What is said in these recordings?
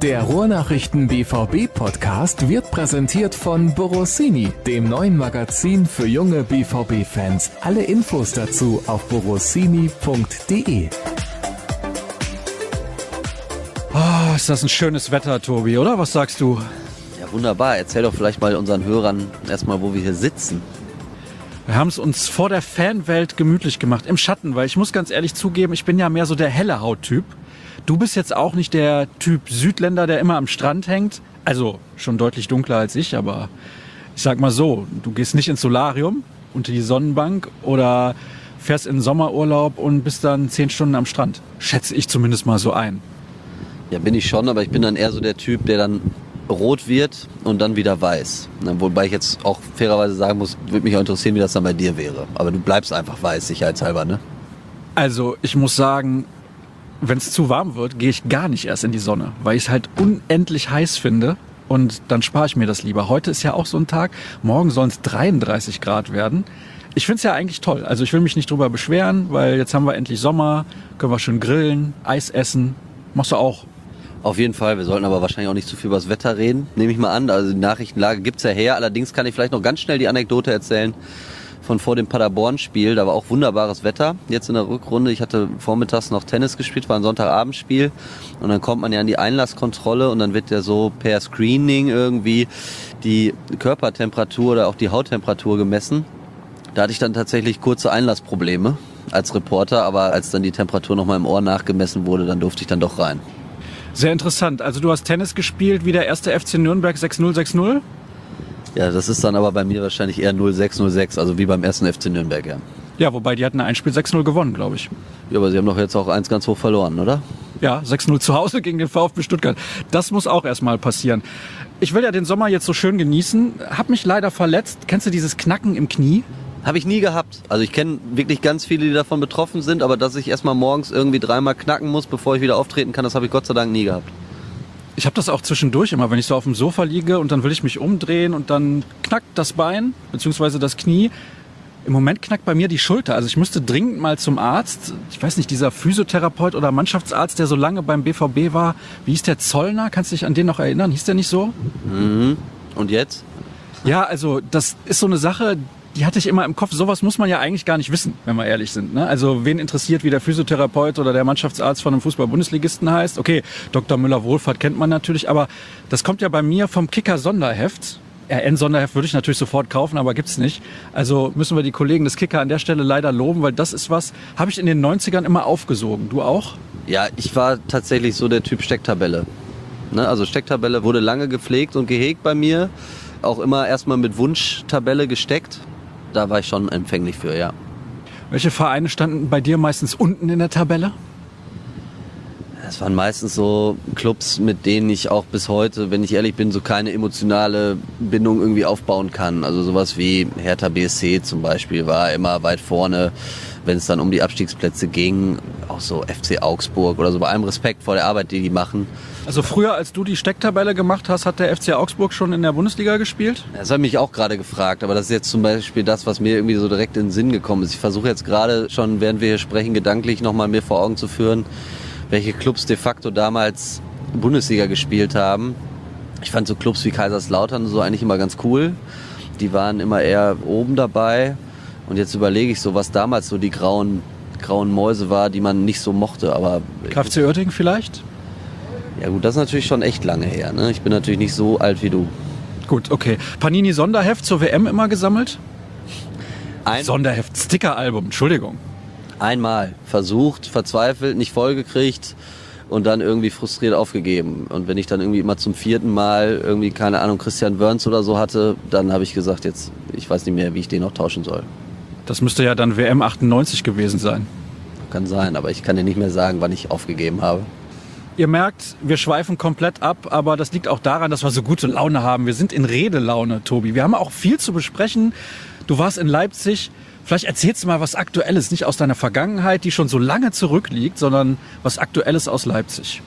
Der Ruhrnachrichten BVB Podcast wird präsentiert von Borossini, dem neuen Magazin für junge BVB-Fans. Alle Infos dazu auf borossini.de. Oh, ist das ein schönes Wetter, Tobi, oder? Was sagst du? Ja, wunderbar. Erzähl doch vielleicht mal unseren Hörern erstmal, wo wir hier sitzen. Wir haben es uns vor der Fanwelt gemütlich gemacht, im Schatten, weil ich muss ganz ehrlich zugeben, ich bin ja mehr so der helle Hauttyp. Du bist jetzt auch nicht der Typ Südländer, der immer am Strand hängt. Also schon deutlich dunkler als ich, aber ich sag mal so, du gehst nicht ins Solarium, unter die Sonnenbank oder fährst in den Sommerurlaub und bist dann 10 Stunden am Strand. Schätze ich zumindest mal so ein. Ja, bin ich schon, aber ich bin dann eher so der Typ, der dann rot wird und dann wieder weiß. Wobei ich jetzt auch fairerweise sagen muss, würde mich auch interessieren, wie das dann bei dir wäre. Aber du bleibst einfach weiß, sicherheitshalber, ne? Also ich muss sagen, wenn es zu warm wird, gehe ich gar nicht erst in die Sonne, weil ich es halt unendlich heiß finde und dann spare ich mir das lieber. Heute ist ja auch so ein Tag, morgen sollen es 33 Grad werden. Ich finde es ja eigentlich toll, also ich will mich nicht drüber beschweren, weil jetzt haben wir endlich Sommer, können wir schön grillen, Eis essen. Machst du auch? Auf jeden Fall, wir sollten aber wahrscheinlich auch nicht zu viel über das Wetter reden, nehme ich mal an. Also die Nachrichtenlage gibt's ja her, allerdings kann ich vielleicht noch ganz schnell die Anekdote erzählen von vor dem Paderborn-Spiel. Da war auch wunderbares Wetter, jetzt in der Rückrunde. Ich hatte vormittags noch Tennis gespielt, war ein Sonntagabendspiel und dann kommt man ja an die Einlasskontrolle und dann wird ja so per Screening irgendwie die Körpertemperatur oder auch die Hauttemperatur gemessen. Da hatte ich dann tatsächlich kurze Einlassprobleme als Reporter, aber als dann die Temperatur nochmal im Ohr nachgemessen wurde, dann durfte ich dann doch rein. Sehr interessant. Also du hast Tennis gespielt wie der erste FC Nürnberg 6-0, 6-0? Ja, das ist dann aber bei mir wahrscheinlich eher 0-6, 0-6, also wie beim ersten FC Nürnberg, ja. Ja, wobei die hatten ein Spiel 6-0 gewonnen, glaube ich. Ja, aber sie haben doch jetzt auch eins ganz hoch verloren, oder? Ja, 6-0 zu Hause gegen den VfB Stuttgart. Das muss auch erstmal passieren. Ich will ja den Sommer jetzt so schön genießen. Hab mich leider verletzt. Kennst du dieses Knacken im Knie? Habe ich nie gehabt. Also ich kenne wirklich ganz viele, die davon betroffen sind, aber dass ich erstmal morgens irgendwie 3-mal knacken muss, bevor ich wieder auftreten kann, das habe ich Gott sei Dank nie gehabt. Ich habe das auch zwischendurch immer, wenn ich so auf dem Sofa liege und dann will ich mich umdrehen und dann knackt das Bein bzw. das Knie. Im Moment knackt bei mir die Schulter. Also ich müsste dringend mal zum Arzt. Ich weiß nicht, dieser Physiotherapeut oder Mannschaftsarzt, der so lange beim BVB war, wie hieß der, Zollner? Kannst du dich an den noch erinnern? Hieß der nicht so? Mhm. Und jetzt? Ja, also das ist so eine Sache, die hatte ich immer im Kopf. Sowas muss man ja eigentlich gar nicht wissen, wenn wir ehrlich sind. Ne? Also wen interessiert, wie der Physiotherapeut oder der Mannschaftsarzt von einem Fußball-Bundesligisten heißt? Okay, Dr. Müller-Wohlfahrt kennt man natürlich, aber das kommt ja bei mir vom Kicker-Sonderheft. RN-Sonderheft würde ich natürlich sofort kaufen, aber gibt's nicht. Also müssen wir die Kollegen des Kicker an der Stelle leider loben, weil das ist was, habe ich in den 90ern immer aufgesogen. Du auch? Ja, ich war tatsächlich so der Typ Stecktabelle. Ne? Also Stecktabelle wurde lange gepflegt und gehegt bei mir. Auch immer erstmal mit Wunschtabelle gesteckt. Da war ich schon empfänglich für, ja. Welche Vereine standen bei dir meistens unten in der Tabelle? Es waren meistens so Clubs, mit denen ich auch bis heute, wenn ich ehrlich bin, so keine emotionale Bindung irgendwie aufbauen kann. Also sowas wie Hertha BSC zum Beispiel war immer weit vorne, wenn es dann um die Abstiegsplätze ging. Auch so FC Augsburg oder so, bei allem Respekt vor der Arbeit, die machen. Also früher, als du die Stecktabelle gemacht hast, hat der FC Augsburg schon in der Bundesliga gespielt? Das habe ich mich auch gerade gefragt, aber das ist jetzt zum Beispiel das, was mir irgendwie so direkt in den Sinn gekommen ist. Ich versuche jetzt gerade schon, während wir hier sprechen, gedanklich nochmal mir vor Augen zu führen, welche Clubs de facto damals Bundesliga gespielt haben. Ich fand so Clubs wie Kaiserslautern so eigentlich immer ganz cool. Die waren immer eher oben dabei. Und jetzt überlege ich so, was damals so die grauen Mäuse war, die man nicht so mochte. Aber KfC Uerdingen vielleicht? Ja gut, das ist natürlich schon echt lange her. Ne? Ich bin natürlich nicht so alt wie du. Gut, okay. Panini Sonderheft zur WM immer gesammelt? Sonderheft, Stickeralbum, Entschuldigung. Einmal versucht, verzweifelt, nicht vollgekriegt und dann irgendwie frustriert aufgegeben. Und wenn ich dann irgendwie immer zum 4. Mal irgendwie, keine Ahnung, Christian Wörns oder so hatte, dann habe ich gesagt, jetzt, ich weiß nicht mehr, wie ich den noch tauschen soll. Das müsste ja dann WM 98 gewesen sein. Kann sein, aber ich kann dir nicht mehr sagen, wann ich aufgegeben habe. Ihr merkt, wir schweifen komplett ab, aber das liegt auch daran, dass wir so gute Laune haben. Wir sind in Redelaune, Tobi. Wir haben auch viel zu besprechen. Du warst in Leipzig. Vielleicht erzählst du mal was Aktuelles, nicht aus deiner Vergangenheit, die schon so lange zurückliegt, sondern was Aktuelles aus Leipzig.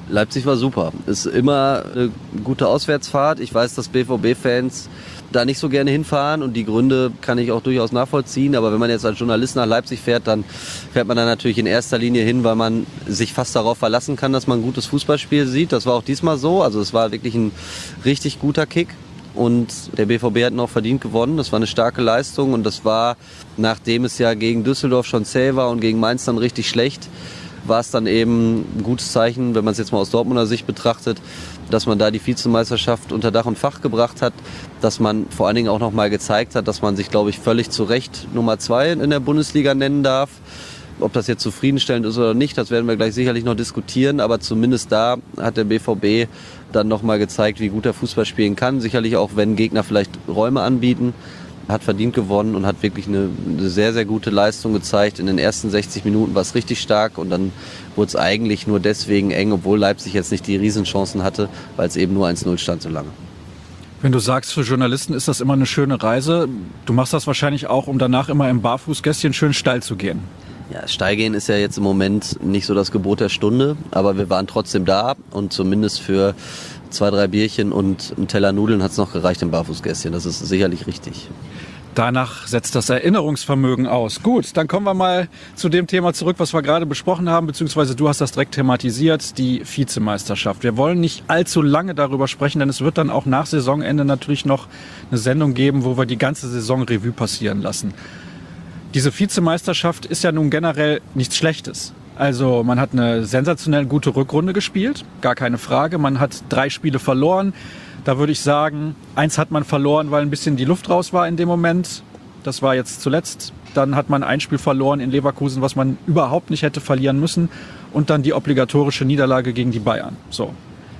Leipzig war super. Ist immer eine gute Auswärtsfahrt. Ich weiß, dass BVB-Fans da nicht so gerne hinfahren und die Gründe kann ich auch durchaus nachvollziehen. Aber wenn man jetzt als Journalist nach Leipzig fährt, dann fährt man da natürlich in erster Linie hin, weil man sich fast darauf verlassen kann, dass man ein gutes Fußballspiel sieht. Das war auch diesmal so. Also es war wirklich ein richtig guter Kick. Und der BVB hat noch verdient gewonnen. Das war eine starke Leistung und das war, nachdem es ja gegen Düsseldorf schon zäh war und gegen Mainz dann richtig schlecht, war es dann eben ein gutes Zeichen, wenn man es jetzt mal aus Dortmunder Sicht betrachtet, dass man da die Vizemeisterschaft unter Dach und Fach gebracht hat, dass man vor allen Dingen auch noch mal gezeigt hat, dass man sich, glaube ich, völlig zu Recht Nummer 2 in der Bundesliga nennen darf. Ob das jetzt zufriedenstellend ist oder nicht, das werden wir gleich sicherlich noch diskutieren, aber zumindest da hat der BVB dann noch mal gezeigt, wie gut er Fußball spielen kann. Sicherlich auch, wenn Gegner vielleicht Räume anbieten. Hat verdient gewonnen und hat wirklich eine sehr, sehr gute Leistung gezeigt. In den ersten 60 Minuten war es richtig stark und dann wurde es eigentlich nur deswegen eng, obwohl Leipzig jetzt nicht die Riesenchancen hatte, weil es eben nur 1-0 stand so lange. Wenn du sagst, für Journalisten ist das immer eine schöne Reise, du machst das wahrscheinlich auch, um danach immer im Barfußgässchen schön steil zu gehen. Ja, steil gehen ist ja jetzt im Moment nicht so das Gebot der Stunde, aber wir waren trotzdem da und zumindest für 2, 3 Bierchen und einen Teller Nudeln hat es noch gereicht im Barfußgässchen. Das ist sicherlich richtig. Danach setzt das Erinnerungsvermögen aus. Gut, dann kommen wir mal zu dem Thema zurück, was wir gerade besprochen haben, beziehungsweise du hast das direkt thematisiert, die Vizemeisterschaft. Wir wollen nicht allzu lange darüber sprechen, denn es wird dann auch nach Saisonende natürlich noch eine Sendung geben, wo wir die ganze Saison Revue passieren lassen. Diese Vizemeisterschaft ist ja nun generell nichts Schlechtes. Also man hat eine sensationell gute Rückrunde gespielt, gar keine Frage. Man hat 3 Spiele verloren. Da würde ich sagen, 1 hat man verloren, weil ein bisschen die Luft raus war in dem Moment. Das war jetzt zuletzt. Dann hat man ein Spiel verloren in Leverkusen, was man überhaupt nicht hätte verlieren müssen. Und dann die obligatorische Niederlage gegen die Bayern. So.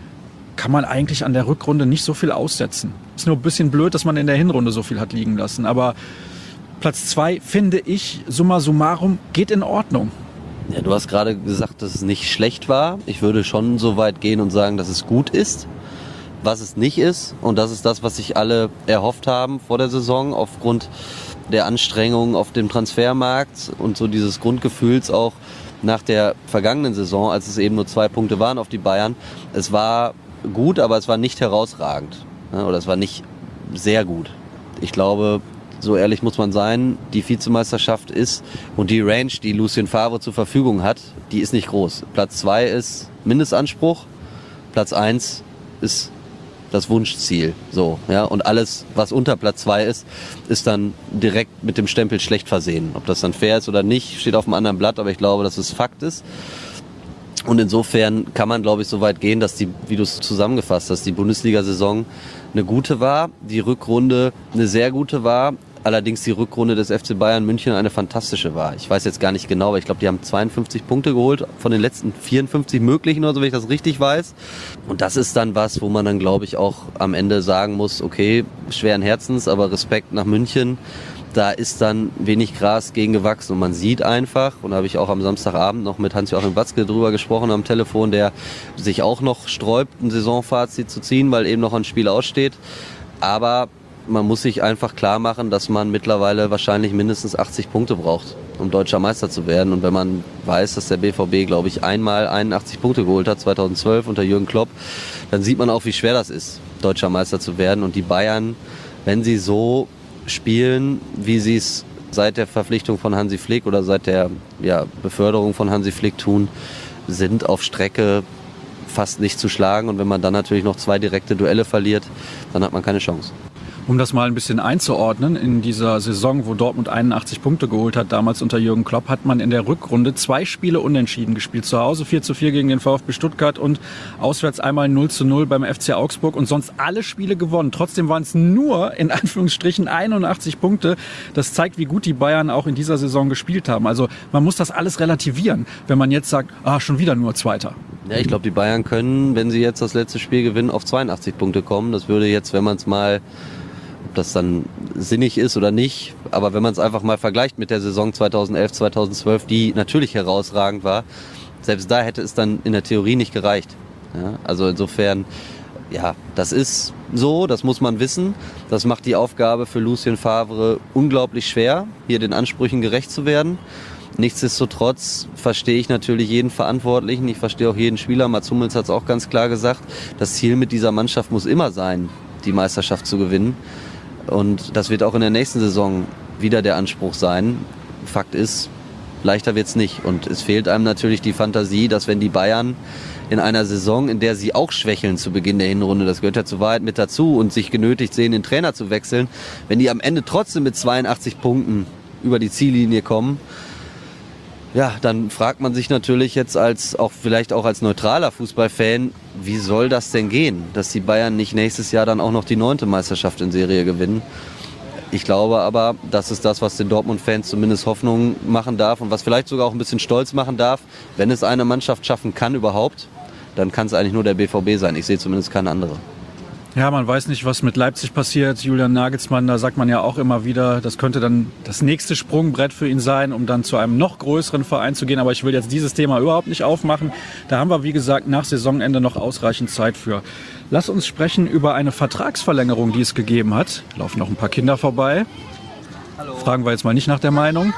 Kann man eigentlich an der Rückrunde nicht so viel aussetzen. Ist nur ein bisschen blöd, dass man in der Hinrunde so viel hat liegen lassen. Aber Platz 2, finde ich, summa summarum, geht in Ordnung. Ja, du hast gerade gesagt, dass es nicht schlecht war. Ich würde schon so weit gehen und sagen, dass es gut ist. Was es nicht ist, und das ist das, was sich alle erhofft haben vor der Saison, aufgrund der Anstrengungen auf dem Transfermarkt und so dieses Grundgefühls auch nach der vergangenen Saison, als es eben nur 2 Punkte waren auf die Bayern. Es war gut, aber es war nicht herausragend. Oder es war nicht sehr gut. Ich glaube, so ehrlich muss man sein, die Vizemeisterschaft ist und die Range, die Lucien Favre zur Verfügung hat, die ist nicht groß. Platz 2 ist Mindestanspruch, Platz 1 ist das Wunschziel. So, ja, und alles, was unter Platz 2 ist, ist dann direkt mit dem Stempel schlecht versehen. Ob das dann fair ist oder nicht, steht auf einem anderen Blatt, aber ich glaube, dass es Fakt ist. Und insofern kann man, glaube ich, so weit gehen, dass die, wie du es zusammengefasst hast, die Bundesliga-Saison eine gute war, die Rückrunde eine sehr gute war, allerdings die Rückrunde des FC Bayern München eine fantastische war. Ich weiß jetzt gar nicht genau, aber ich glaube, die haben 52 Punkte geholt von den letzten 54 möglichen oder so, wenn ich das richtig weiß. Und das ist dann was, wo man dann, glaube ich, auch am Ende sagen muss, okay, schweren Herzens, aber Respekt nach München. Da ist dann wenig Gras gegen gewachsen und man sieht einfach, und da habe ich auch am Samstagabend noch mit Hans-Joachim Watzke drüber gesprochen am Telefon, der sich auch noch sträubt, ein Saisonfazit zu ziehen, weil eben noch ein Spiel aussteht. Aber man muss sich einfach klar machen, dass man mittlerweile wahrscheinlich mindestens 80 Punkte braucht, um deutscher Meister zu werden. Und wenn man weiß, dass der BVB, glaube ich, einmal 81 Punkte geholt hat, 2012 unter Jürgen Klopp, dann sieht man auch, wie schwer das ist, deutscher Meister zu werden. Und die Bayern, wenn sie so spielen, wie sie es seit der Verpflichtung von Hansi Flick oder seit der Beförderung von Hansi Flick tun, sind auf Strecke fast nicht zu schlagen. Und wenn man dann natürlich noch 2 direkte Duelle verliert, dann hat man keine Chance. Um das mal ein bisschen einzuordnen, in dieser Saison, wo Dortmund 81 Punkte geholt hat, damals unter Jürgen Klopp, hat man in der Rückrunde 2 Spiele unentschieden gespielt. Zu Hause 4:4 gegen den VfB Stuttgart und auswärts einmal 0:0 beim FC Augsburg und sonst alle Spiele gewonnen. Trotzdem waren es nur, in Anführungsstrichen, 81 Punkte. Das zeigt, wie gut die Bayern auch in dieser Saison gespielt haben. Also man muss das alles relativieren, wenn man jetzt sagt, schon wieder nur Zweiter. Ja, ich glaube, die Bayern können, wenn sie jetzt das letzte Spiel gewinnen, auf 82 Punkte kommen. Das würde jetzt, wenn man es mal, ob das dann sinnig ist oder nicht, aber wenn man es einfach mal vergleicht mit der Saison 2011, 2012, die natürlich herausragend war, selbst da hätte es dann in der Theorie nicht gereicht. Ja, also insofern, ja, das ist so, das muss man wissen. Das macht die Aufgabe für Lucien Favre unglaublich schwer, hier den Ansprüchen gerecht zu werden. Nichtsdestotrotz verstehe ich natürlich jeden Verantwortlichen, ich verstehe auch jeden Spieler. Mats Hummels hat es auch ganz klar gesagt, das Ziel mit dieser Mannschaft muss immer sein, die Meisterschaft zu gewinnen. Und das wird auch in der nächsten Saison wieder der Anspruch sein. Fakt ist, leichter wird's nicht. Und es fehlt einem natürlich die Fantasie, dass wenn die Bayern in einer Saison, in der sie auch schwächeln zu Beginn der Hinrunde, das gehört ja zur Wahrheit mit dazu, und sich genötigt sehen, den Trainer zu wechseln, wenn die am Ende trotzdem mit 82 Punkten über die Ziellinie kommen, ja, dann fragt man sich natürlich jetzt vielleicht auch als neutraler Fußballfan, wie soll das denn gehen, dass die Bayern nicht nächstes Jahr dann auch noch die 9. Meisterschaft in Serie gewinnen. Ich glaube aber, das ist das, was den Dortmund-Fans zumindest Hoffnung machen darf und was vielleicht sogar auch ein bisschen stolz machen darf. Wenn es eine Mannschaft schaffen kann überhaupt, dann kann es eigentlich nur der BVB sein. Ich sehe zumindest keine andere. Ja, man weiß nicht, was mit Leipzig passiert. Julian Nagelsmann, da sagt man ja auch immer wieder, das könnte dann das nächste Sprungbrett für ihn sein, um dann zu einem noch größeren Verein zu gehen. Aber ich will jetzt dieses Thema überhaupt nicht aufmachen. Da haben wir, wie gesagt, nach Saisonende noch ausreichend Zeit für. Lass uns sprechen über eine Vertragsverlängerung, die es gegeben hat. Laufen noch ein paar Kinder vorbei. Hallo. Fragen wir jetzt mal nicht nach der Meinung.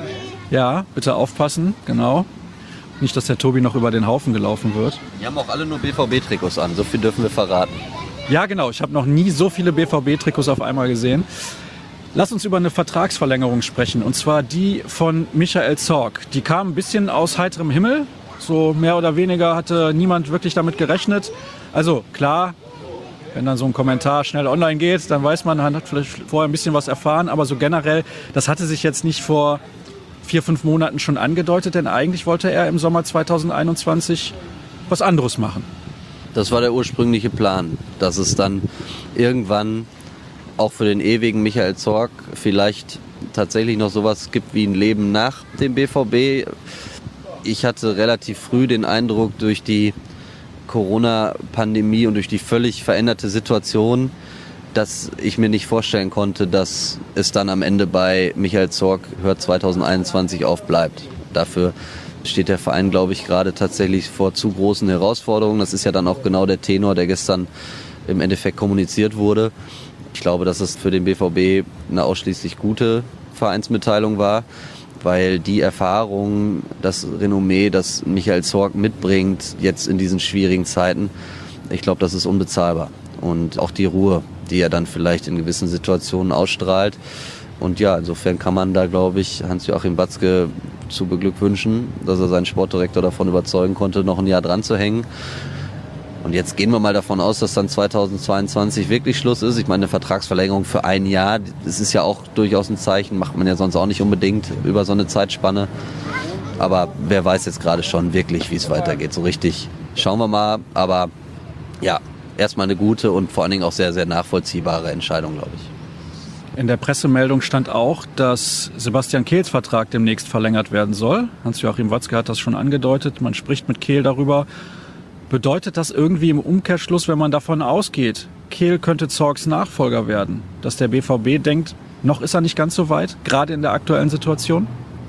Ja, bitte aufpassen, genau. Nicht, dass der Tobi noch über den Haufen gelaufen wird. Die haben auch alle nur BVB-Trikots an, so viel dürfen wir verraten. Ja, genau. Ich habe noch nie so viele BVB-Trikots auf einmal gesehen. Lass uns über eine Vertragsverlängerung sprechen. Und zwar die von Michael Zorc. Die kam ein bisschen aus heiterem Himmel. So mehr oder weniger hatte niemand wirklich damit gerechnet. Also klar, wenn dann so ein Kommentar schnell online geht, dann weiß man, man hat vielleicht vorher ein bisschen was erfahren. Aber so generell, das hatte sich jetzt nicht vor 4-5 Monaten schon angedeutet. Denn eigentlich wollte er im Sommer 2021 was anderes machen. Das war der ursprüngliche Plan, dass es dann irgendwann auch für den ewigen Michael Zorc vielleicht tatsächlich noch sowas gibt wie ein Leben nach dem BVB. Ich hatte relativ früh den Eindruck, durch die Corona-Pandemie und durch die völlig veränderte Situation, dass ich mir nicht vorstellen konnte, dass es dann am Ende bei Michael Zorc hört 2021 auf bleibt. Dafür steht der Verein, glaube ich, gerade tatsächlich vor zu großen Herausforderungen. Das ist ja dann auch genau der Tenor, der gestern im Endeffekt kommuniziert wurde. Ich glaube, dass es für den BVB eine ausschließlich gute Vereinsmitteilung war, weil die Erfahrung, das Renommee, das Michael Zorc mitbringt, jetzt in diesen schwierigen Zeiten, ich glaube, das ist unbezahlbar. Und auch die Ruhe, die er dann vielleicht in gewissen Situationen ausstrahlt. Und ja, insofern kann man da, glaube ich, Hans-Joachim Watzke zu beglückwünschen, dass er seinen Sportdirektor davon überzeugen konnte, noch ein Jahr dran zu hängen. Und jetzt gehen wir mal davon aus, dass dann 2022 wirklich Schluss ist. Ich meine, eine Vertragsverlängerung für ein Jahr, das ist ja auch durchaus ein Zeichen, macht man ja sonst auch nicht unbedingt über so eine Zeitspanne. Aber wer weiß jetzt gerade schon wirklich, wie es weitergeht. So richtig schauen wir mal. Aber ja, erstmal eine gute und vor allen Dingen auch sehr, sehr nachvollziehbare Entscheidung, glaube ich. In der Pressemeldung stand auch, dass Sebastian Kehls Vertrag demnächst verlängert werden soll. Hans-Joachim Watzke hat das schon angedeutet. Man spricht mit Kehl darüber. Bedeutet das irgendwie im Umkehrschluss, wenn man davon ausgeht, Kehl könnte Zorcs Nachfolger werden, dass der BVB denkt, noch ist er nicht ganz so weit, gerade in der aktuellen Situation?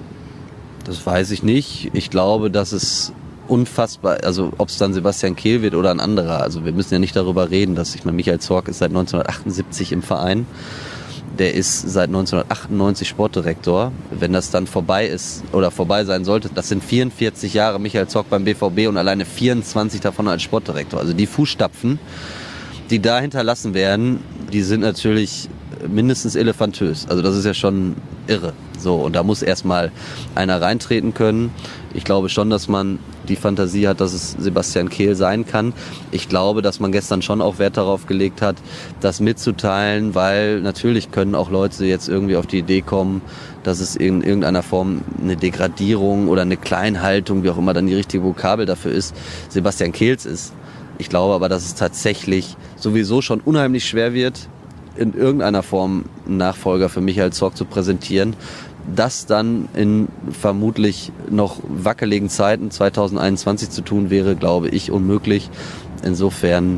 Das weiß ich nicht. Ich glaube, dass es unfassbar, also ob es dann Sebastian Kehl wird oder ein anderer. Also wir müssen ja nicht darüber reden, dass Michael Zorc ist seit 1978 im Verein. Der ist seit 1998 Sportdirektor. Wenn das dann vorbei ist oder vorbei sein sollte, das sind 44 Jahre Michael Zorc beim BVB und alleine 24 davon als Sportdirektor. Also die Fußstapfen, die da hinterlassen werden, die sind natürlich mindestens elefantös. Also das ist ja schon irre. So, und da muss erstmal einer reintreten können. Ich glaube schon, dass man die Fantasie hat, dass es Sebastian Kehl sein kann. Ich glaube, dass man gestern schon auch Wert darauf gelegt hat, das mitzuteilen, weil natürlich können auch Leute jetzt irgendwie auf die Idee kommen, dass es in irgendeiner Form eine Degradierung oder eine Kleinhaltung, wie auch immer dann die richtige Vokabel dafür ist, Sebastian Kehls ist. Ich glaube aber, dass es tatsächlich sowieso schon unheimlich schwer wird, in irgendeiner Form einen Nachfolger für Michael Zorc zu präsentieren. Das dann in vermutlich noch wackeligen Zeiten 2021 zu tun, wäre, glaube ich, unmöglich. Insofern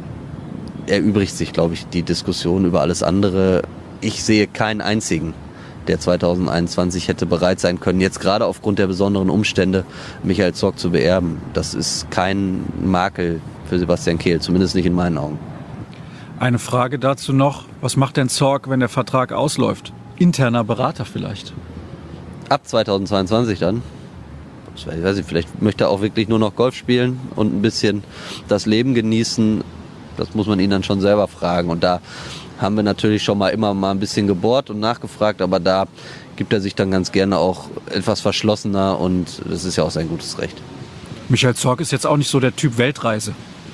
erübrigt sich, glaube ich, die Diskussion über alles andere. Ich sehe keinen einzigen, der 2021 hätte bereit sein können, jetzt gerade aufgrund der besonderen Umstände Michael Zorc zu beerben. Das ist kein Makel für Sebastian Kehl, zumindest nicht in meinen Augen. Eine Frage dazu noch, was macht denn Zorc, wenn der Vertrag ausläuft? Interner Berater vielleicht? ab 2022 dann. Ich weiß nicht, vielleicht möchte er auch wirklich nur noch Golf spielen und ein bisschen das Leben genießen. Das muss man ihn dann schon selber fragen. Und da haben wir natürlich schon immer mal ein bisschen gebohrt und nachgefragt, aber da gibt er sich dann ganz gerne auch etwas verschlossener und das ist ja auch sein gutes Recht. Michael Zorc ist jetzt auch nicht so der Typ Weltreise.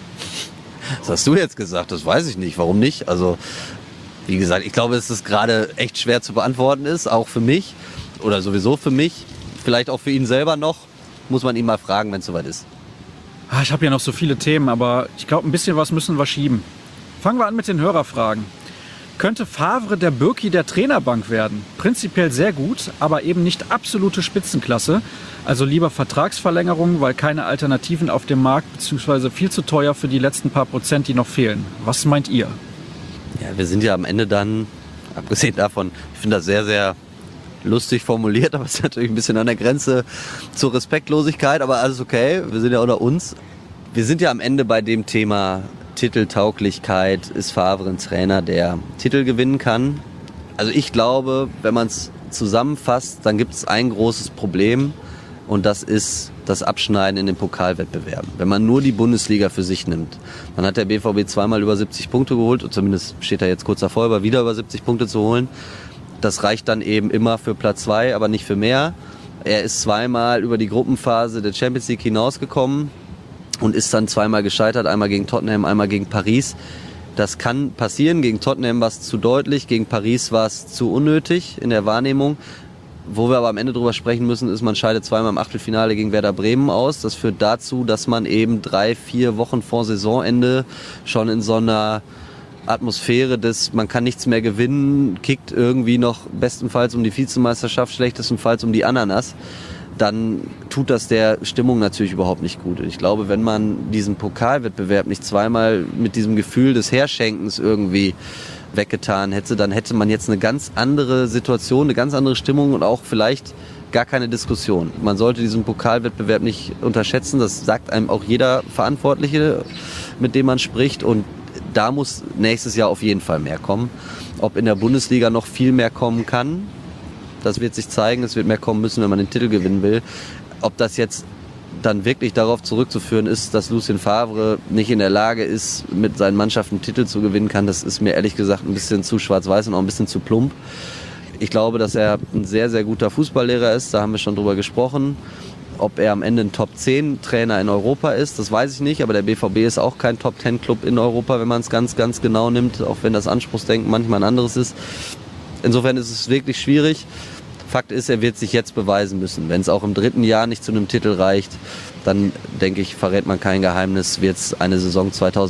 Das hast du jetzt gesagt, das weiß ich nicht. Warum nicht? Also, wie gesagt, ich glaube, dass es gerade echt schwer zu beantworten ist, auch für mich oder sowieso für mich. Vielleicht auch für ihn selber noch. Muss man ihn mal fragen, wenn es soweit ist. Ich habe ja noch so viele Themen, aber ich glaube, ein bisschen was müssen wir schieben. Fangen wir an mit den Hörerfragen. Könnte Favre der Birki der Trainerbank werden? Prinzipiell sehr gut, aber eben nicht absolute Spitzenklasse. Also lieber Vertragsverlängerung, weil keine Alternativen auf dem Markt, beziehungsweise viel zu teuer für die letzten paar Prozent, die noch fehlen. Was meint ihr? Ja, wir sind ja am Ende dann, abgesehen davon, ich finde das sehr, sehr lustig formuliert, aber es ist natürlich ein bisschen an der Grenze zur Respektlosigkeit, aber alles okay, wir sind ja unter uns. Wir sind ja am Ende bei dem Thema Titeltauglichkeit, ist Favre ein Trainer, der Titel gewinnen kann. Also ich glaube, wenn man es zusammenfasst, dann gibt es ein großes Problem und das ist das Abschneiden in den Pokalwettbewerben. Wenn man nur die Bundesliga für sich nimmt, dann hat der BVB zweimal über 70 Punkte geholt, und zumindest steht er jetzt kurz davor, aber wieder über 70 Punkte zu holen. Das reicht dann eben immer für Platz 2, aber nicht für mehr. Er ist zweimal über die Gruppenphase der Champions League hinausgekommen und ist dann zweimal gescheitert, einmal gegen Tottenham, einmal gegen Paris. Das kann passieren, gegen Tottenham war es zu deutlich, gegen Paris war es zu unnötig in der Wahrnehmung. Wo wir aber am Ende drüber sprechen müssen, ist, man scheidet zweimal im Achtelfinale gegen Werder Bremen aus. Das führt dazu, dass man eben 3-4 Wochen vor Saisonende schon in so einer Atmosphäre des, man kann nichts mehr gewinnen, kickt irgendwie noch bestenfalls um die Vizemeisterschaft, schlechtestenfalls um die Ananas, dann tut das der Stimmung natürlich überhaupt nicht gut. Ich glaube, wenn man diesen Pokalwettbewerb nicht zweimal mit diesem Gefühl des Herschenkens irgendwie weggetan hätte, dann hätte man jetzt eine ganz andere Situation, eine ganz andere Stimmung und auch vielleicht gar keine Diskussion. Man sollte diesen Pokalwettbewerb nicht unterschätzen, das sagt einem auch jeder Verantwortliche, mit dem man spricht, und da muss nächstes Jahr auf jeden Fall mehr kommen. Ob in der Bundesliga noch viel mehr kommen kann, das wird sich zeigen. Es wird mehr kommen müssen, wenn man den Titel gewinnen will. Ob das jetzt dann wirklich darauf zurückzuführen ist, dass Lucien Favre nicht in der Lage ist, mit seinen Mannschaften Titel zu gewinnen kann, das ist mir ehrlich gesagt ein bisschen zu schwarz-weiß und auch ein bisschen zu plump. Ich glaube, dass er ein sehr, sehr guter Fußballlehrer ist. Da haben wir schon drüber gesprochen. Ob er am Ende ein Top-10-Trainer in Europa ist, das weiß ich nicht. Aber der BVB ist auch kein Top-10-Club in Europa, wenn man es ganz, ganz genau nimmt. Auch wenn das Anspruchsdenken manchmal ein anderes ist. Insofern ist es wirklich schwierig. Fakt ist, er wird sich jetzt beweisen müssen. Wenn es auch im 3. Jahr nicht zu einem Titel reicht, dann denke ich, verrät man kein Geheimnis, wird es eine Saison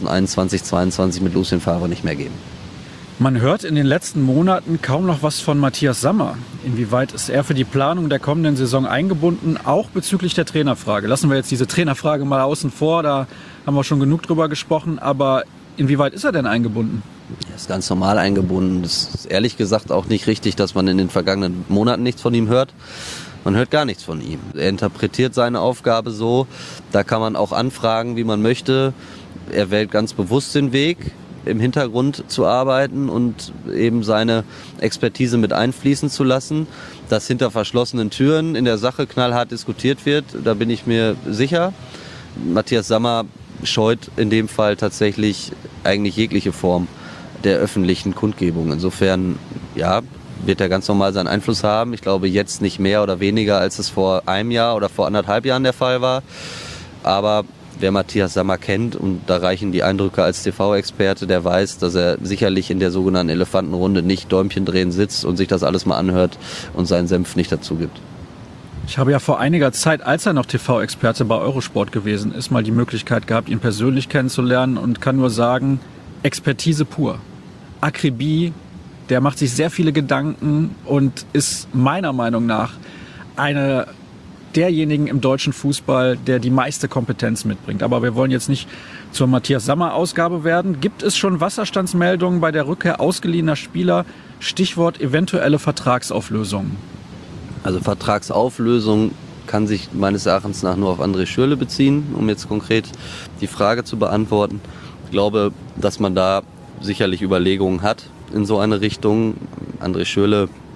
2021-22 mit Lucien Favre nicht mehr geben. Man hört in den letzten Monaten kaum noch was von Matthias Sammer. Inwieweit ist er für die Planung der kommenden Saison eingebunden, auch bezüglich der Trainerfrage? Lassen wir jetzt diese Trainerfrage mal außen vor, da haben wir schon genug drüber gesprochen, aber inwieweit ist er denn eingebunden? Er ist ganz normal eingebunden. Es ist ehrlich gesagt auch nicht richtig, dass man in den vergangenen Monaten nichts von ihm hört. Man hört gar nichts von ihm. Er interpretiert seine Aufgabe so, da kann man auch anfragen, wie man möchte. Er wählt ganz bewusst den Weg, im Hintergrund zu arbeiten und eben seine Expertise mit einfließen zu lassen. Dass hinter verschlossenen Türen in der Sache knallhart diskutiert wird, da bin ich mir sicher. Matthias Sammer scheut in dem Fall tatsächlich eigentlich jegliche Form der öffentlichen Kundgebung. Insofern, ja, wird er ganz normal seinen Einfluss haben. Ich glaube, jetzt nicht mehr oder weniger, als es vor einem Jahr oder vor 1,5 Jahren der Fall war. Aber wer Matthias Sammer kennt, und da reichen die Eindrücke als TV-Experte, der weiß, dass er sicherlich in der sogenannten Elefantenrunde nicht Däumchen drehen sitzt und sich das alles mal anhört und seinen Senf nicht dazu gibt. Ich habe ja vor einiger Zeit, als er noch TV-Experte bei Eurosport gewesen ist, mal die Möglichkeit gehabt, ihn persönlich kennenzulernen, und kann nur sagen, Expertise pur. Akribie, der macht sich sehr viele Gedanken und ist meiner Meinung nach einer derjenigen im deutschen Fußball, der die meiste Kompetenz mitbringt. Aber wir wollen jetzt nicht zur Matthias Sammer-Ausgabe werden. Gibt es schon Wasserstandsmeldungen bei der Rückkehr ausgeliehener Spieler? Stichwort eventuelle Vertragsauflösung. Also Vertragsauflösung kann sich meines Erachtens nach nur auf André Schürrle beziehen, um jetzt konkret die Frage zu beantworten. Ich glaube, dass man da sicherlich Überlegungen hat in so eine Richtung. André Schürrle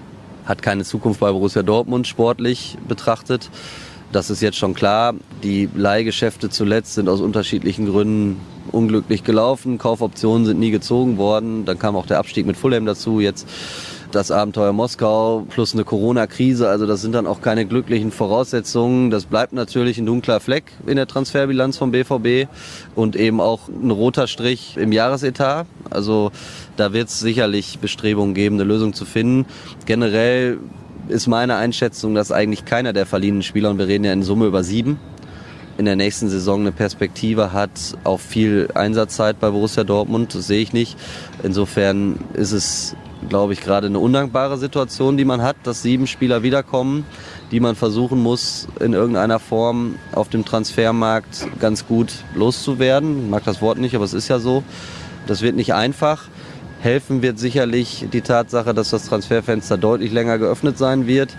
hat keine Zukunft bei Borussia Dortmund sportlich betrachtet. Das ist jetzt schon klar. Die Leihgeschäfte zuletzt sind aus unterschiedlichen Gründen unglücklich gelaufen. Kaufoptionen sind nie gezogen worden. Dann kam auch der Abstieg mit Fulham dazu. Jetzt das Abenteuer Moskau plus eine Corona-Krise. Also das sind dann auch keine glücklichen Voraussetzungen. Das bleibt natürlich ein dunkler Fleck in der Transferbilanz vom BVB und eben auch ein roter Strich im Jahresetat. Also da wird es sicherlich Bestrebungen geben, eine Lösung zu finden. Generell ist meine Einschätzung, dass eigentlich keiner der verliehenen Spieler, und wir reden ja in Summe über 7, in der nächsten Saison eine Perspektive hat auf viel Einsatzzeit bei Borussia Dortmund. Das sehe ich nicht. Insofern ist es, glaube ich, gerade eine undankbare Situation, die man hat, dass 7 Spieler wiederkommen, die man versuchen muss, in irgendeiner Form auf dem Transfermarkt ganz gut loszuwerden. Ich mag das Wort nicht, aber es ist ja so. Das wird nicht einfach. Helfen wird sicherlich die Tatsache, dass das Transferfenster deutlich länger geöffnet sein wird.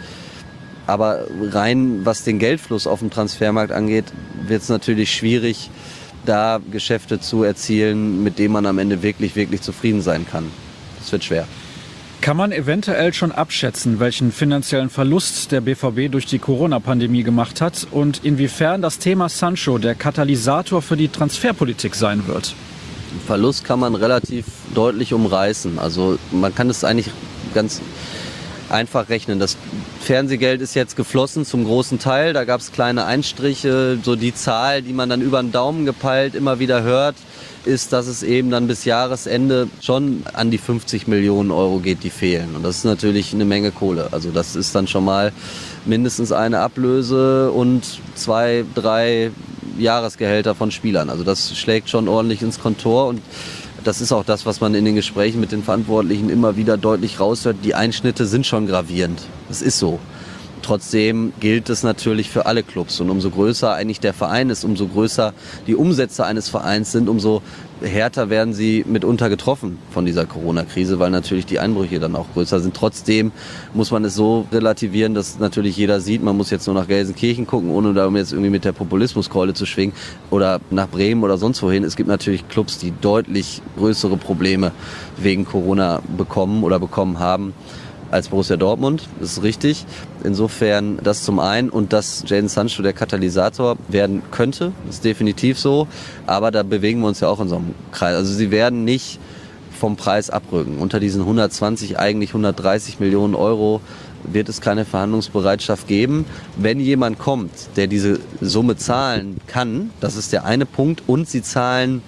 Aber rein was den Geldfluss auf dem Transfermarkt angeht, wird es natürlich schwierig, da Geschäfte zu erzielen, mit denen man am Ende wirklich, wirklich zufrieden sein kann. Das wird schwer. Kann man eventuell schon abschätzen, welchen finanziellen Verlust der BVB durch die Corona-Pandemie gemacht hat und inwiefern das Thema Sancho der Katalysator für die Transferpolitik sein wird? Verlust kann man relativ deutlich umreißen. Also man kann es eigentlich ganz einfach rechnen. Das Fernsehgeld ist jetzt geflossen zum großen Teil. Da gab es kleine Einstriche. So die Zahl, die man dann über den Daumen gepeilt immer wieder hört, ist, dass es eben dann bis Jahresende schon an die 50 Millionen Euro geht, die fehlen. Und das ist natürlich eine Menge Kohle. Also das ist dann schon mal mindestens eine Ablöse und 2, 3 Jahresgehälter von Spielern. Also das schlägt schon ordentlich ins Kontor und das ist auch das, was man in den Gesprächen mit den Verantwortlichen immer wieder deutlich raushört. Die Einschnitte sind schon gravierend. Das ist so. Trotzdem gilt es natürlich für alle Clubs. Und umso größer eigentlich der Verein ist, umso größer die Umsätze eines Vereins sind, umso härter werden sie mitunter getroffen von dieser Corona-Krise, weil natürlich die Einbrüche dann auch größer sind. Trotzdem muss man es so relativieren, dass natürlich jeder sieht, man muss jetzt nur nach Gelsenkirchen gucken, ohne da jetzt irgendwie mit der Populismuskeule zu schwingen oder nach Bremen oder sonst wohin. Es gibt natürlich Clubs, die deutlich größere Probleme wegen Corona bekommen oder bekommen haben als Borussia Dortmund, das ist richtig. Insofern das zum einen und dass Jadon Sancho der Katalysator werden könnte, ist definitiv so. Aber da bewegen wir uns ja auch in so einem Kreis. Also sie werden nicht vom Preis abrücken. Unter diesen 120, eigentlich 130 Millionen Euro wird es keine Verhandlungsbereitschaft geben. Wenn jemand kommt, der diese Summe zahlen kann, das ist der eine Punkt, und sie zahlen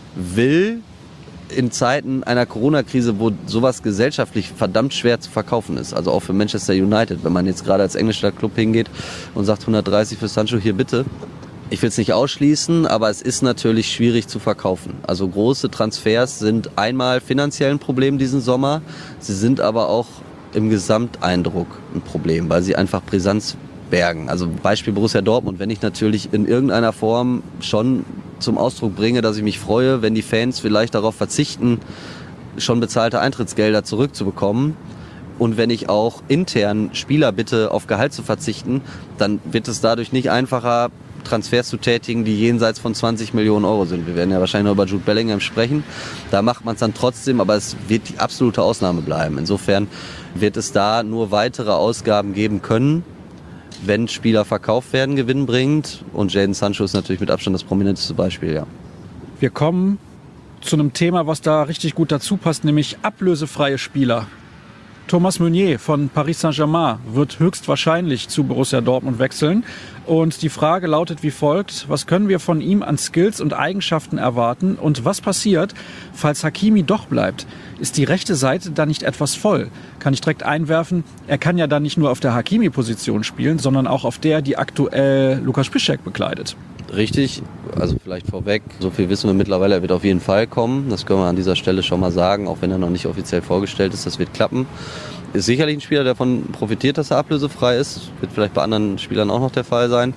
will, in Zeiten einer Corona-Krise, wo sowas gesellschaftlich verdammt schwer zu verkaufen ist. Also auch für Manchester United, wenn man jetzt gerade als englischer Club hingeht und sagt 130 für Sancho, hier bitte. Ich will es nicht ausschließen, aber es ist natürlich schwierig zu verkaufen. Also große Transfers sind einmal finanziell ein Problem diesen Sommer. Sie sind aber auch im Gesamteindruck ein Problem, weil sie einfach Brisanz bergen. Also Beispiel Borussia Dortmund, wenn ich natürlich in irgendeiner Form schon zum Ausdruck bringe, dass ich mich freue, wenn die Fans vielleicht darauf verzichten, schon bezahlte Eintrittsgelder zurückzubekommen, und wenn ich auch intern Spieler bitte, auf Gehalt zu verzichten, dann wird es dadurch nicht einfacher, Transfers zu tätigen, die jenseits von 20 Millionen Euro sind. Wir werden ja wahrscheinlich noch über Jude Bellingham sprechen. Da macht man es dann trotzdem, aber es wird die absolute Ausnahme bleiben. Insofern wird es da nur weitere Ausgaben geben können, wenn Spieler verkauft werden, gewinnbringend. Und Jadon Sancho ist natürlich mit Abstand das prominenteste Beispiel, ja. Wir kommen zu einem Thema, was da richtig gut dazu passt, nämlich ablösefreie Spieler. Thomas Meunier von Paris Saint-Germain wird höchstwahrscheinlich zu Borussia Dortmund wechseln. Und die Frage lautet wie folgt: Was können wir von ihm an Skills und Eigenschaften erwarten? Und was passiert, falls Hakimi doch bleibt? Ist die rechte Seite da nicht etwas voll? Kann ich direkt einwerfen, er kann ja dann nicht nur auf der Hakimi-Position spielen, sondern auch auf der, die aktuell Lukas Piszczek bekleidet. Richtig, also vielleicht vorweg, so viel wissen wir mittlerweile, er wird auf jeden Fall kommen. Das können wir an dieser Stelle schon mal sagen, auch wenn er noch nicht offiziell vorgestellt ist, das wird klappen. Ist sicherlich ein Spieler, der davon profitiert, dass er ablösefrei ist. Wird vielleicht bei anderen Spielern auch noch der Fall sein.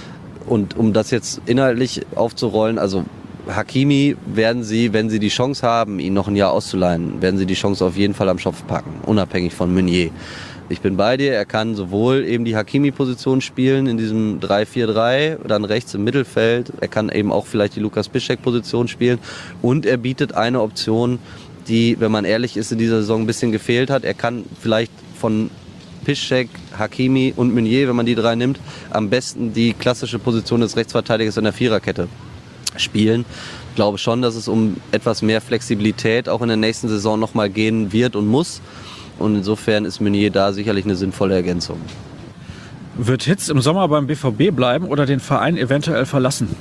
Und um das jetzt inhaltlich aufzurollen, also Hakimi werden sie, wenn sie die Chance haben, ihn noch ein Jahr auszuleihen, werden sie die Chance auf jeden Fall am Schopf packen, unabhängig von Meunier. Ich bin bei dir, er kann sowohl eben die Hakimi-Position spielen in diesem 3-4-3, dann rechts im Mittelfeld, er kann eben auch vielleicht die Lukas Piszczek-Position spielen und er bietet eine Option, die, wenn man ehrlich ist, in dieser Saison ein bisschen gefehlt hat. Er kann vielleicht von Piszczek, Hakimi und Meunier, wenn man die 3 nimmt, am besten die klassische Position des Rechtsverteidigers in der Viererkette spielen. Ich glaube schon, dass es um etwas mehr Flexibilität auch in der nächsten Saison nochmal gehen wird und muss. Und insofern ist Meunier da sicherlich eine sinnvolle Ergänzung. Wird Hitz im Sommer beim BVB bleiben oder den Verein eventuell verlassen?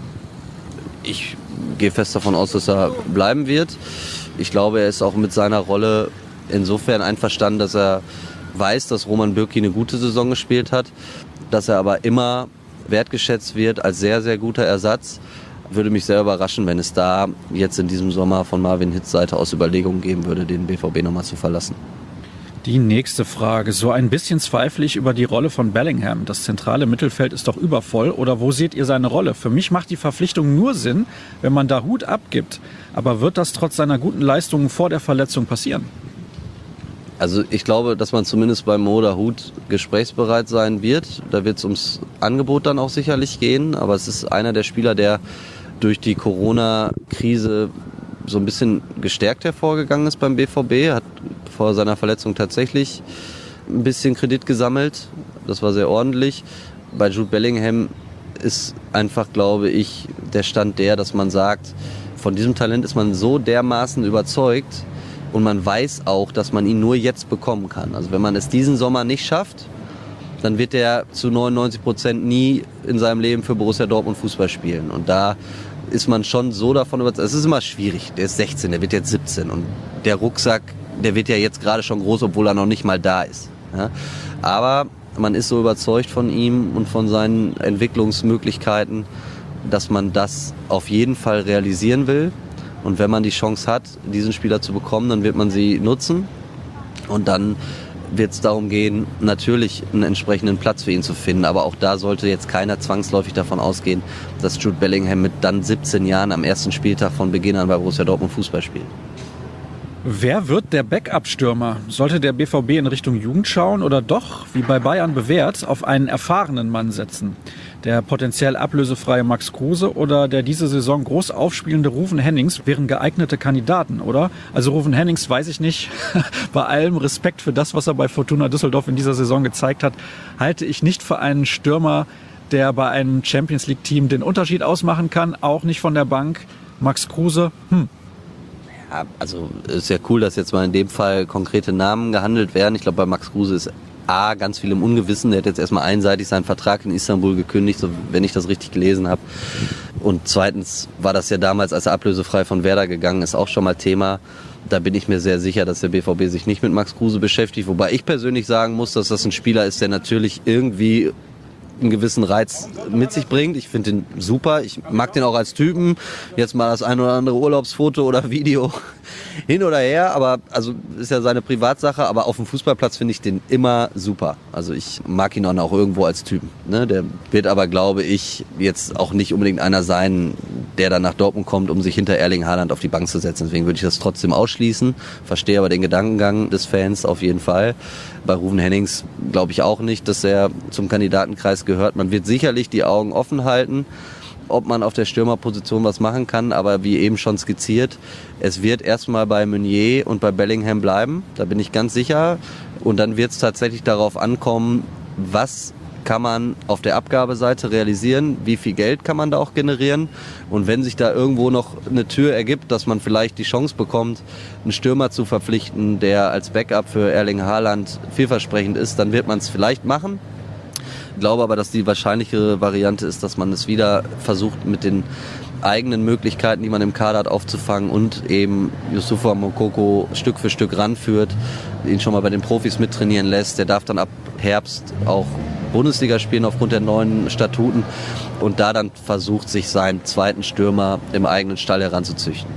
Ich gehe fest davon aus, dass er bleiben wird. Ich glaube, er ist auch mit seiner Rolle insofern einverstanden, dass er weiß, dass Roman Bürki eine gute Saison gespielt hat, dass er aber immer wertgeschätzt wird als sehr, sehr guter Ersatz. Würde mich sehr überraschen, wenn es da jetzt in diesem Sommer von Marvin Hitz Seite aus Überlegungen geben würde, den BVB nochmal zu verlassen. Die nächste Frage. So ein bisschen zweifle ich über die Rolle von Bellingham. Das zentrale Mittelfeld ist doch übervoll. Oder wo seht ihr seine Rolle? Für mich macht die Verpflichtung nur Sinn, wenn man da Hut abgibt. Aber wird das trotz seiner guten Leistungen vor der Verletzung passieren? Also ich glaube, dass man zumindest beim Mo Dahoud gesprächsbereit sein wird. Da wird es ums Angebot dann auch sicherlich gehen. Aber es ist einer der Spieler, der durch die Corona-Krise so ein bisschen gestärkt hervorgegangen ist beim BVB. Hat vor seiner Verletzung tatsächlich ein bisschen Kredit gesammelt. Das war sehr ordentlich. Bei Jude Bellingham ist einfach, glaube ich, der Stand der, dass man sagt, von diesem Talent ist man so dermaßen überzeugt und man weiß auch, dass man ihn nur jetzt bekommen kann. Also wenn man es diesen Sommer nicht schafft, dann wird er zu 99% nie in seinem Leben für Borussia Dortmund Fußball spielen. Und da ist man schon so davon überzeugt. Es ist immer schwierig. Der ist 16, der wird jetzt 17 und der Rucksack, der wird ja jetzt gerade schon groß, obwohl er noch nicht mal da ist. Ja? Aber man ist so überzeugt von ihm und von seinen Entwicklungsmöglichkeiten, dass man das auf jeden Fall realisieren will. Und wenn man die Chance hat, diesen Spieler zu bekommen, dann wird man sie nutzen. Und dann wird es darum gehen, natürlich einen entsprechenden Platz für ihn zu finden. Aber auch da sollte jetzt keiner zwangsläufig davon ausgehen, dass Jude Bellingham mit dann 17 Jahren am ersten Spieltag von Beginn an bei Borussia Dortmund Fußball spielt. Wer wird der Backup-Stürmer? Sollte der BVB in Richtung Jugend schauen oder doch, wie bei Bayern bewährt, auf einen erfahrenen Mann setzen? Der potenziell ablösefreie Max Kruse oder der diese Saison groß aufspielende Ruven Hennings wären geeignete Kandidaten, oder? Also Ruven Hennings weiß ich nicht. Bei allem Respekt für das, was er bei Fortuna Düsseldorf in dieser Saison gezeigt hat, halte ich nicht für einen Stürmer, der bei einem Champions-League-Team den Unterschied ausmachen kann, auch nicht von der Bank. Max Kruse, Ja, also ist ja cool, dass jetzt mal in dem Fall konkrete Namen gehandelt werden. Ich glaube, bei Max Kruse ist ganz viel im Ungewissen. Der hat jetzt erstmal einseitig seinen Vertrag in Istanbul gekündigt, so, wenn ich das richtig gelesen habe. Und zweitens war das ja damals, als er ablösefrei von Werder gegangen ist, auch schon mal Thema. Da bin ich mir sehr sicher, dass der BVB sich nicht mit Max Kruse beschäftigt. Wobei ich persönlich sagen muss, dass das ein Spieler ist, der natürlich irgendwie einen gewissen Reiz mit sich bringt. Ich finde den super. Ich mag den auch als Typen. Jetzt mal das ein oder andere Urlaubsfoto oder Video hin oder her. Aber also ist ja seine Privatsache. Aber auf dem Fußballplatz finde ich den immer super. Also ich mag ihn auch irgendwo als Typen. Ne? Der wird aber, glaube ich, jetzt auch nicht unbedingt einer sein, der dann nach Dortmund kommt, um sich hinter Erling Haaland auf die Bank zu setzen. Deswegen würde ich das trotzdem ausschließen. Verstehe aber den Gedankengang des Fans auf jeden Fall. Bei Ruven Hennings glaube ich auch nicht, dass er zum Kandidatenkreis gehört. Man wird sicherlich die Augen offen halten, ob man auf der Stürmerposition was machen kann. Aber wie eben schon skizziert, es wird erstmal bei Meunier und bei Bellingham bleiben. Da bin ich ganz sicher. Und dann wird es tatsächlich darauf ankommen, was kann man auf der Abgabeseite realisieren, wie viel Geld kann man da auch generieren. Und wenn sich da irgendwo noch eine Tür ergibt, dass man vielleicht die Chance bekommt, einen Stürmer zu verpflichten, der als Backup für Erling Haaland vielversprechend ist, dann wird man es vielleicht machen. Ich glaube aber, dass die wahrscheinlichere Variante ist, dass man es wieder versucht, mit den eigenen Möglichkeiten, die man im Kader hat, aufzufangen und eben Youssoufa Moukoko Stück für Stück ranführt, ihn schon mal bei den Profis mittrainieren lässt. Der darf dann ab Herbst auch Bundesliga spielen aufgrund der neuen Statuten und da dann versucht, sich seinen zweiten Stürmer im eigenen Stall heranzuzüchten.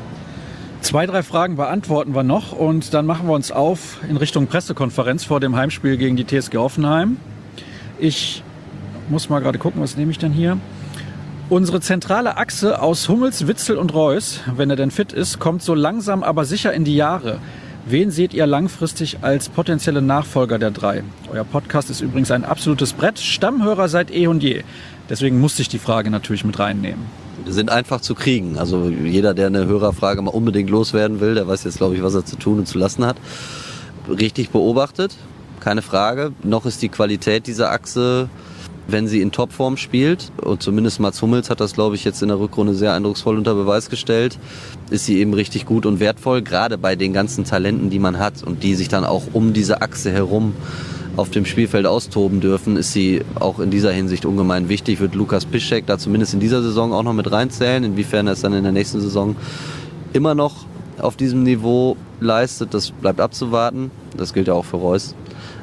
2, 3 Fragen beantworten wir noch und dann machen wir uns auf in Richtung Pressekonferenz vor dem Heimspiel gegen die TSG Hoffenheim. Ich muss mal gerade gucken, was nehme ich denn hier? Unsere zentrale Achse aus Hummels, Witsel und Reus, wenn er denn fit ist, kommt so langsam aber sicher in die Jahre. Wen seht ihr langfristig als potenzielle Nachfolger der 3? Euer Podcast ist übrigens ein absolutes Brett. Stammhörer seit eh und je. Deswegen musste ich die Frage natürlich mit reinnehmen. Wir sind einfach zu kriegen. Also jeder, der eine Hörerfrage mal unbedingt loswerden will, der weiß jetzt, glaube ich, was er zu tun und zu lassen hat. Richtig beobachtet. keine Frage. Noch ist die Qualität dieser Achse, wenn sie in Topform spielt, und zumindest Mats Hummels hat das, glaube ich, jetzt in der Rückrunde sehr eindrucksvoll unter Beweis gestellt, ist sie eben richtig gut und wertvoll, gerade bei den ganzen Talenten, die man hat und die sich dann auch um diese Achse herum auf dem Spielfeld austoben dürfen, ist sie auch in dieser Hinsicht ungemein wichtig. Wird Lukas Piszczek da zumindest in dieser Saison auch noch mit reinzählen, inwiefern er es dann in der nächsten Saison immer noch auf diesem Niveau leistet, das bleibt abzuwarten. Das gilt ja auch für Reus.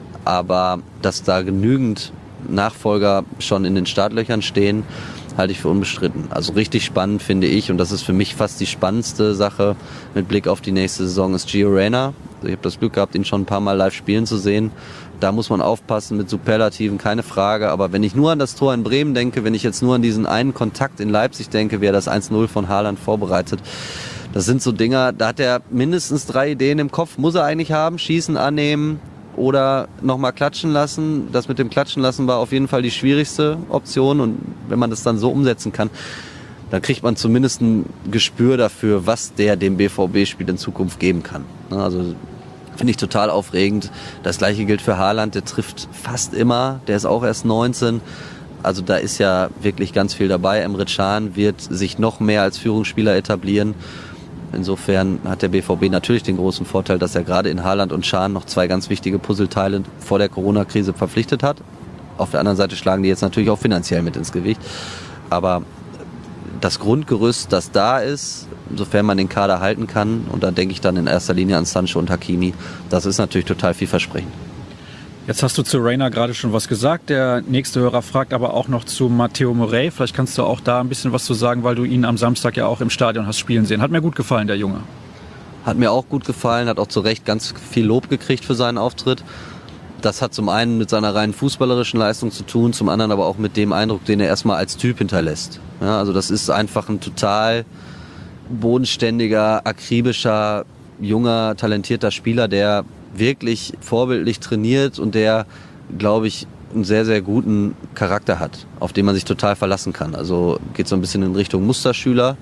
Aber dass da genügend Nachfolger schon in den Startlöchern stehen, halte ich für unbestritten. Also richtig spannend finde ich, und das ist für mich fast die spannendste Sache mit Blick auf die nächste Saison, ist Gio Reyna. Ich habe das Glück gehabt, ihn schon ein paar Mal live spielen zu sehen. Da muss man aufpassen mit Superlativen, keine Frage. Aber wenn ich nur an das Tor in Bremen denke, wenn ich jetzt nur an diesen einen Kontakt in Leipzig denke, wie er das 1-0 von Haaland vorbereitet, das sind so Dinger, da hat er mindestens 3 Ideen im Kopf, muss er eigentlich haben, schießen, annehmen oder nochmal klatschen lassen. Das mit dem Klatschen lassen war auf jeden Fall die schwierigste Option, und wenn man das dann so umsetzen kann, dann kriegt man zumindest ein Gespür dafür, was der dem BVB-Spiel in Zukunft geben kann. Also finde ich total aufregend. Das gleiche gilt für Haaland, der trifft fast immer, der ist auch erst 19. Also da ist ja wirklich ganz viel dabei. Emre Can wird sich noch mehr als Führungsspieler etablieren. Insofern hat der BVB natürlich den großen Vorteil, dass er gerade in Haaland und Can noch 2 ganz wichtige Puzzleteile vor der Corona-Krise verpflichtet hat. Auf der anderen Seite schlagen die jetzt natürlich auch finanziell mit ins Gewicht. Aber das Grundgerüst, das da ist, sofern man den Kader halten kann, und da denke ich dann in erster Linie an Sancho und Hakimi, das ist natürlich total vielversprechend. Jetzt hast du zu Reyna gerade schon was gesagt. Der nächste Hörer fragt aber auch noch zu Matteo Morey. Vielleicht kannst du auch da ein bisschen was zu sagen, weil du ihn am Samstag ja auch im Stadion hast spielen sehen. Hat mir gut gefallen, der Junge. Hat mir auch gut gefallen, hat auch zu Recht ganz viel Lob gekriegt für seinen Auftritt. Das hat zum einen mit seiner rein fußballerischen Leistung zu tun, zum anderen aber auch mit dem Eindruck, den er erstmal als Typ hinterlässt. Ja, also das ist einfach ein total bodenständiger, akribischer, junger, talentierter Spieler, der wirklich vorbildlich trainiert und der, glaube ich, einen sehr, sehr guten Charakter hat, auf den man sich total verlassen kann. Also geht so ein bisschen in Richtung Musterschüler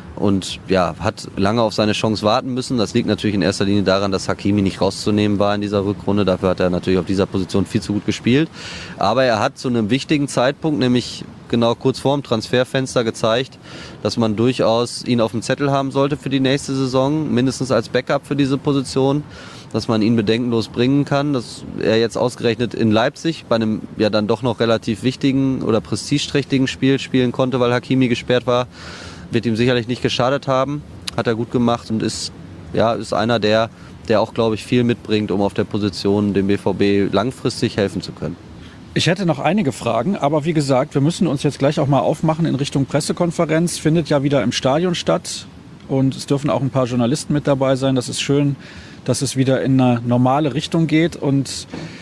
und ja, hat lange auf seine Chance warten müssen. Das liegt natürlich in erster Linie daran, dass Hakimi nicht rauszunehmen war in dieser Rückrunde. Dafür hat er natürlich auf dieser Position viel zu gut gespielt. Aber er hat zu einem wichtigen Zeitpunkt, nämlich genau kurz vor dem Transferfenster, gezeigt, dass man durchaus ihn auf dem Zettel haben sollte für die nächste Saison, mindestens als Backup für diese Position, dass man ihn bedenkenlos bringen kann, dass er jetzt ausgerechnet in Leipzig bei einem ja dann doch noch relativ wichtigen oder prestigeträchtigen Spiel spielen konnte, weil Hakimi gesperrt war, wird ihm sicherlich nicht geschadet haben, hat er gut gemacht und ist einer, der auch, glaube ich, viel mitbringt, um auf der Position dem BVB langfristig helfen zu können. Ich hätte noch einige Fragen, aber wie gesagt, wir müssen uns jetzt gleich auch mal aufmachen in Richtung Pressekonferenz. Findet ja wieder im Stadion statt und es dürfen auch ein paar Journalisten mit dabei sein. Das ist schön, dass es wieder in eine normale Richtung geht. Und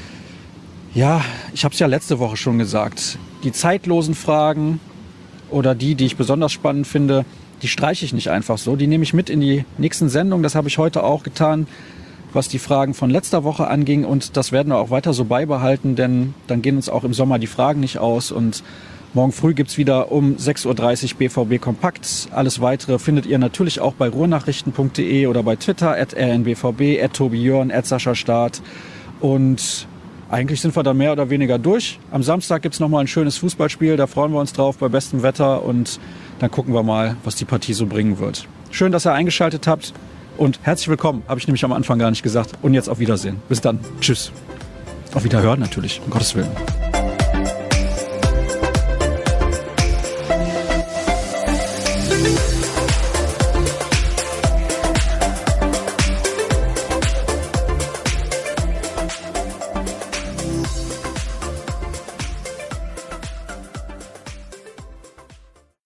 ja, ich habe es ja letzte Woche schon gesagt, die zeitlosen Fragen oder die ich besonders spannend finde, die streiche ich nicht einfach so. Die nehme ich mit in die nächsten Sendungen. Das habe ich heute auch getan, was die Fragen von letzter Woche anging. Und das werden wir auch weiter so beibehalten, denn dann gehen uns auch im Sommer die Fragen nicht aus. Und morgen früh gibt's wieder um 6.30 Uhr BVB Kompakt. Alles Weitere findet ihr natürlich auch bei ruhrnachrichten.de oder bei Twitter @rnbvb, @TobiJörn, @SaschaStart. Und eigentlich sind wir da mehr oder weniger durch. Am Samstag gibt's nochmal ein schönes Fußballspiel. Da freuen wir uns drauf bei bestem Wetter. Und dann gucken wir mal, was die Partie so bringen wird. Schön, dass ihr eingeschaltet habt. Und herzlich willkommen, habe ich nämlich am Anfang gar nicht gesagt. Und jetzt auf Wiedersehen. Bis dann. Tschüss. Auf Wiederhören natürlich, um Gottes Willen.